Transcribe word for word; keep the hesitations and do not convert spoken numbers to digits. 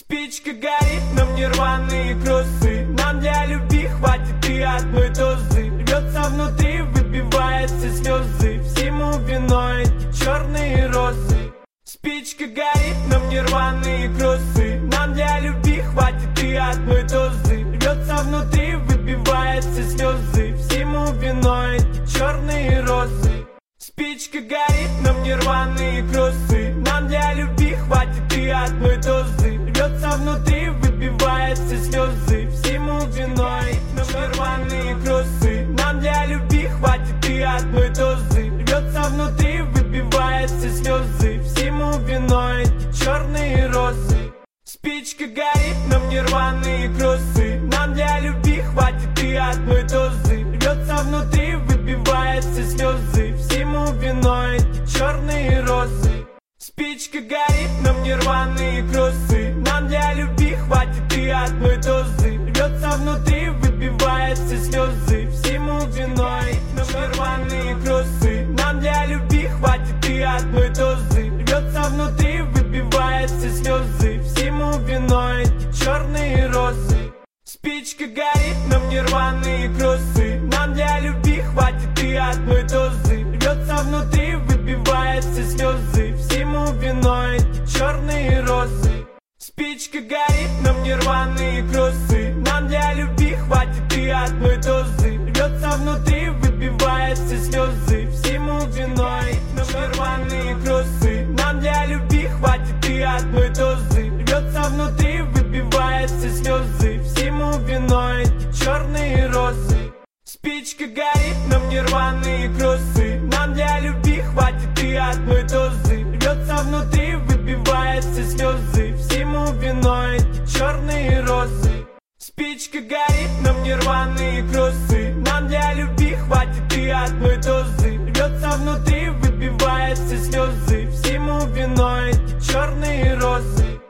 Спичка горит, нам не рваные кроссы. Нам для любви хватит и одной дозы. Рвется внутри, выбиваются слезы. Всему виной эти черные розы. Спичка горит, нам не рваные кроссы. Нам для любви хватит и одной дозы. Рвется внутри, выбиваются слезы. Всему виной эти черные розы. Спичка горит, нам не рваные кроссы. Нам для любви хватит и одной дозы. Рвется внутри, выбиваются слезы. Всему виной нам не рваные кроссы. Нам для любви хватит и одной дозы. Рвется внутри, выбиваются слезы. Всему виной эти черные розы. Спичка горит, нам не рваные кроссы. Нам для любви хватит и одной дозы. Рвется внутри, выбиваются слезы. Всему виной эти черные розы. Спичка горит, нам не рваные кроссы. Нам для любви хватит и одной дозы. Рвется внутри, выбиваются слезы. Всему виной нам не рваные кроссы. Нам для любви хватит и одной дозы. Рвется внутри, выбиваются слезы. Всему виной эти черные розы. Спичка горит, нам не рваные кроссы. Нам для любви хватит и одной дозы. Рвется внутри, выбиваются слезы. Всему виной эти черные розы. Спичка горит, нам не рваные кроссы. Нам для любви хватит и одной дозы. Рвется внутри, выбиваются слезы. Всему виной нам не рваные кроссы. Нам для любви хватит и одной дозы. Рвется внутри, выбиваются слезы. Всему виной эти черные розы. Спичка горит, нам не рваные кроссы. Нам для любви хватит и одной дозы. Рвется внутри, выбиваются слезы. Всему виной эти черные розы. Спичка горит, нам не рваные кроссы. Нам для любви хватит и одной дозы. Рвется внутри, выбиваются слезы.